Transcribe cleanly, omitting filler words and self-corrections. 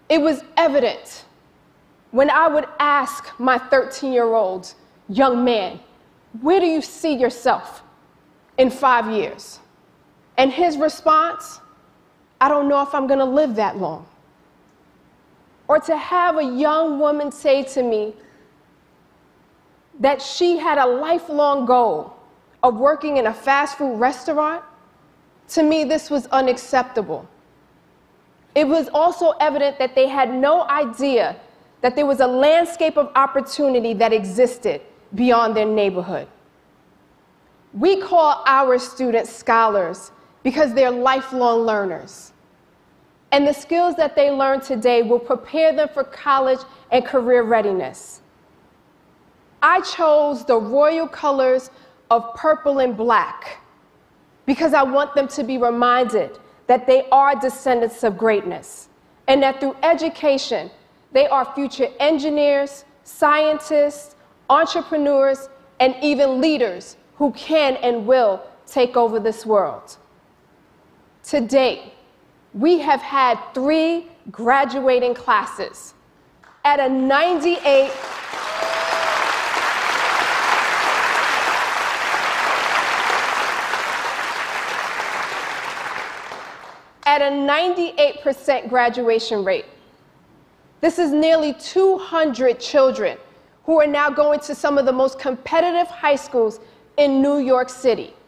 It was evident when I would ask my 13-year-old young man, where do you see yourself in 5 years? And his response, I don't know if I'm going to live that long. Or to have a young woman say to me that she had a lifelong goal of working in a fast food restaurant, to me, this was unacceptable. It was also evident that they had no idea that there was a landscape of opportunity that existed beyond their neighborhood. We call our students scholars because they're lifelong learners. And the skills that they learn today will prepare them for college and career readiness. I chose the royal colors of purple and black because I want them to be reminded that they are descendants of greatness and that through education, they are future engineers, scientists, entrepreneurs, and even leaders who can and will take over this world. To date, we have had 3 graduating classes at a 98% graduation rate. This is nearly 200 children who are now going to some of the most competitive high schools in New York City.